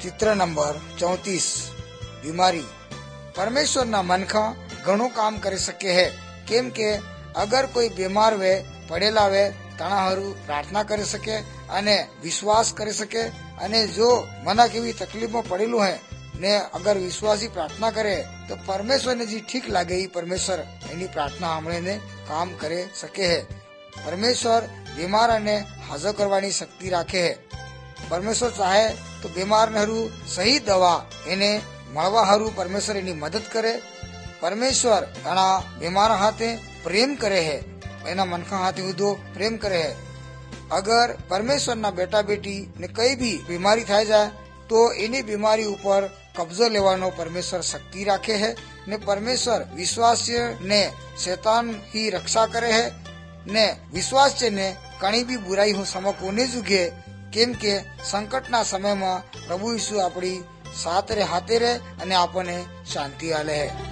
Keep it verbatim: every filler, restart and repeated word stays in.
चित्र नंबर चौतीस बीमारी। परमेश्वर ना मनखा घणो काम कर सके है, केम के अगर कोई बीमार वे पड़ेला वे तना हरू प्रार्थना कर सके अने विश्वास कर सके अने जो मना केवी तकलीफ में पड़ेलू है ने अगर विश्वासी प्रार्थना करे तो परमेश्वर ने जी ठीक लागे ही परमेश्वर एनी प्रार्थना हमणे ने काम करे सके है। परमेश्वर बीमार ने हाजर करवानी शक्ति राखे है। परमेश्वर चाहे तो बीमार हरू सही दवा एने मळवा हरू परमेश्वर एनी मदद करे। परमेश्वर घणा बीमार हाथे प्रेम करे है, एना मनखा हाथे उदो प्रेम करे है। अगर परमेश्वर ना बेटा बेटी ने कई भी बीमारी थाई जाए तो एनी बीमारी ऊपर कब्जो लेवानो परमेश्वर शक्ति राखे है ने परमेश्वर विश्वास्य ने शैतान की रक्षा करे है ने विश्वास्य ने कणी भी बुराई हो समको ने जुगे, केम के संकट ना समय में प्रभु यीशु अपनी साथ रे हाथे रे अने आपने शांति आले है।